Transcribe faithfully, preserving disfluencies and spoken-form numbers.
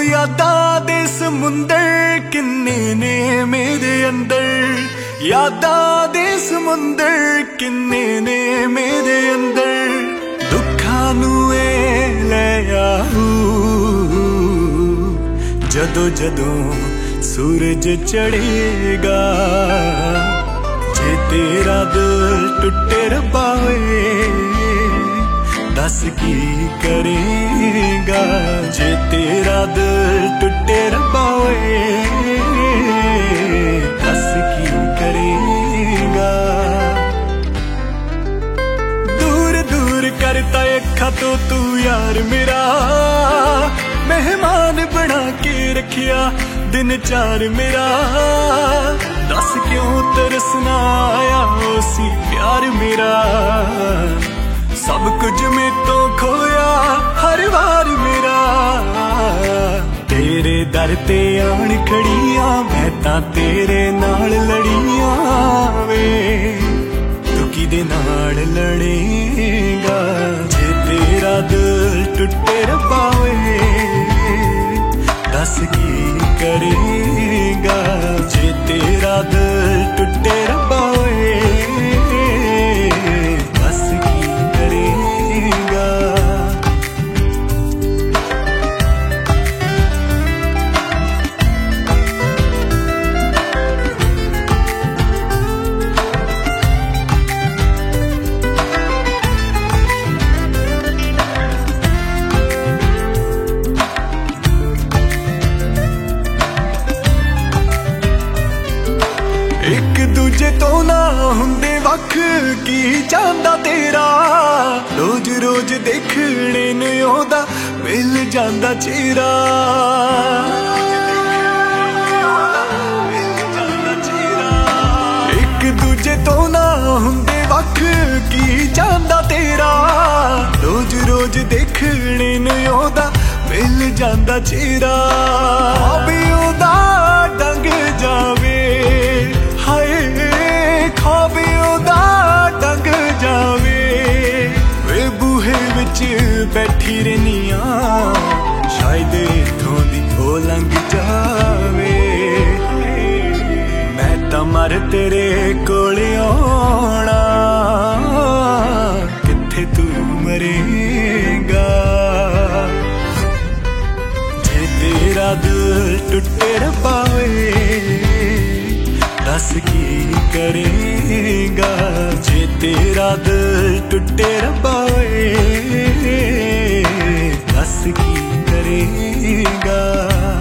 यादां दे समुंदर किन्ने ने मेरे अंदर, यादां दे समुंदर किन्ने ने मेरे अंदर। दुखां नू ए ले आऊ जदों जदों सूरज चढ़ेगा, जे तेरा दिल टुटे रब्बा वे दस की करेगा, जे तेरा दिल टुटे रब्बा वे दस की करेगा। दूर दूर करता अखा तो तू यार मेरा, मेहमान बना के रखिया दिन चार मेरा। दस क्यों तरसना आया उसी प्यार मेरा, सब कुछ में तो खोया हर बार मेरा। तेरे दर ते आन खड़िया मैं तां तेरे नाल लड़िया वे, तू किदे नाल लड़ेगा, जे तेरा दिल टुटे रब्बा वे दस की करेगा, जे तेरा दिल टुटे रब्बा वे दस की करेगा। एक दूजे तो ना हुंदे वख की चांदा तेरा, रोज रोज देखने नूं ओदा मिल जांदा चेहरा। एक दूजे तो ना हुंदे वख की चांदा तेरा, रोज रोज देखने नूं ओदा मिल जांदा चेहरा। अभी ओदा डंग जावे हाय, खाबे ओदा डंग जावे, वे बूहे विच बैठी रहनिया शायद इथों दी ओ लंघ जावे। मैं तां मर तेरे कोल आउणा, कित्थे तू मरेगा, जे तेरा दिल टुटे रब्बा वे दस की करेगा, जे तेरा दिल टुटे रब्बा वे दस की करेगा।